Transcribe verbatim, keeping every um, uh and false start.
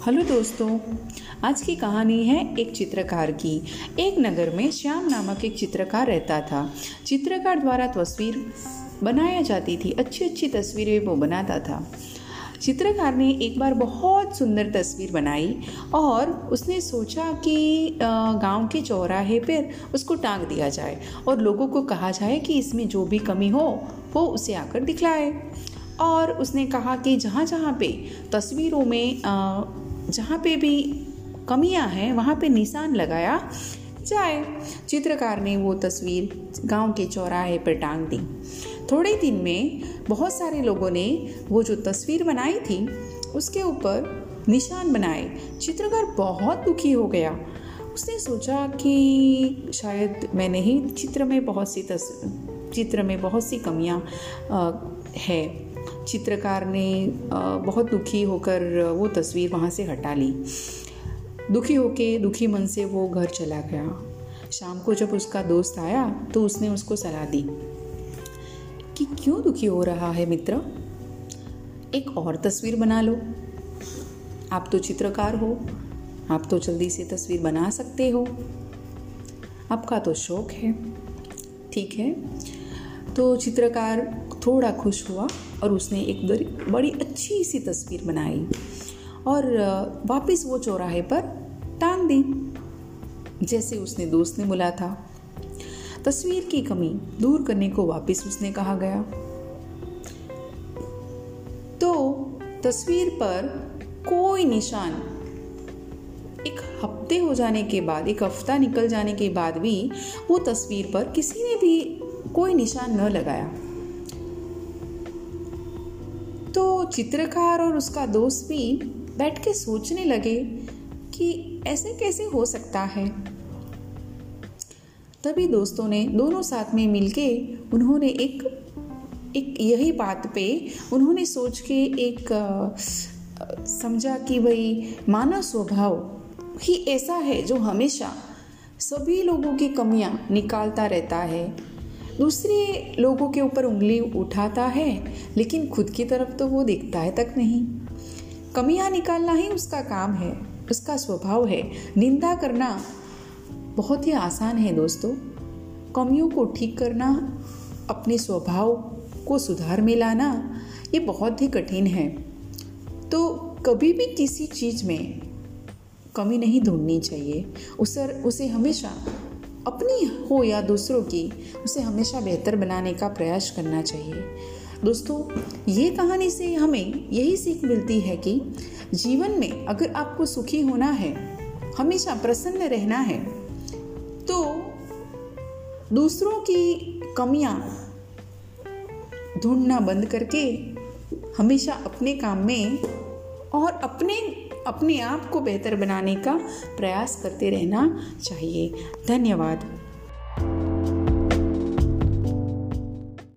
Hello दोस्तों, आज की कहानी है एक चित्रकार की। एक नगर में श्याम नामक एक चित्रकार रहता था। चित्रकार द्वारा तस्वीर बनाया जाती थी, अच्छी अच्छी तस्वीरें वो बनाता था। चित्रकार ने एक बार बहुत सुंदर तस्वीर बनाई और उसने सोचा कि गांव के चौराहे पर उसको टांग दिया जाए और लोगों को कहा जाए कि इसमें जो भी कमी हो वो उसे आकर दिखलाए। और उसने कहा कि जहाँ जहाँ पे तस्वीरों में जहाँ पे भी कमियां हैं वहाँ पे निशान लगाया जाए। चित्रकार ने वो तस्वीर गांव के चौराहे पर टांग दी। थोड़े दिन में बहुत सारे लोगों ने वो जो तस्वीर बनाई थी उसके ऊपर निशान बनाए। चित्रकार बहुत दुखी हो गया। उसने सोचा कि शायद मैंने ही चित्र में बहुत सी तस चित्र में बहुत सी कमियां है। चित्रकार ने बहुत दुखी होकर वो तस्वीर वहाँ से हटा ली। दुखी होके दुखी मन से वो घर चला गया। शाम को जब उसका दोस्त आया तो उसने उसको सलाह दी कि क्यों दुखी हो रहा है मित्र, एक और तस्वीर बना लो। आप तो चित्रकार हो, आप तो जल्दी से तस्वीर बना सकते हो, आपका तो शौक है। ठीक है, तो चित्रकार थोड़ा खुश हुआ और उसने एक बड़ी अच्छी सी तस्वीर बनाई और वापस वो चौराहे पर टांग दी जैसे उसने दोस्त ने बोला था। तस्वीर की कमी दूर करने को वापस उसने कहा गया। तो तस्वीर पर कोई निशान एक हफ्ते हो जाने के बाद, एक हफ्ता निकल जाने के बाद भी वो तस्वीर पर किसी ने भी कोई निशान न लगाया। तो चित्रकार और उसका दोस्त भी बैठ के सोचने लगे कि ऐसे कैसे हो सकता है। तभी दोस्तों ने दोनों साथ में मिलके उन्होंने एक एक यही बात पे उन्होंने सोच के एक आ, समझा कि भाई मानव स्वभाव ही ऐसा है जो हमेशा सभी लोगों की कमियां निकालता रहता है, दूसरे लोगों के ऊपर उंगली उठाता है, लेकिन खुद की तरफ तो वो देखता है तक नहीं। कमियां निकालना ही उसका काम है, उसका स्वभाव है। निंदा करना बहुत ही आसान है दोस्तों, कमियों को ठीक करना, अपने स्वभाव को सुधार में लाना ये बहुत ही कठिन है। तो कभी भी किसी चीज़ में कमी नहीं ढूंढनी चाहिए। उसे उसे हमेशा अपनी हो या दूसरों की, उसे हमेशा बेहतर बनाने का प्रयास करना चाहिए। दोस्तों, ये कहानी से हमें यही सीख मिलती है कि जीवन में अगर आपको सुखी होना है, हमेशा प्रसन्न रहना है, तो दूसरों की कमियां ढूंढना बंद करके हमेशा अपने काम में और अपने अपने आप को बेहतर बनाने का प्रयास करते रहना चाहिए। धन्यवाद।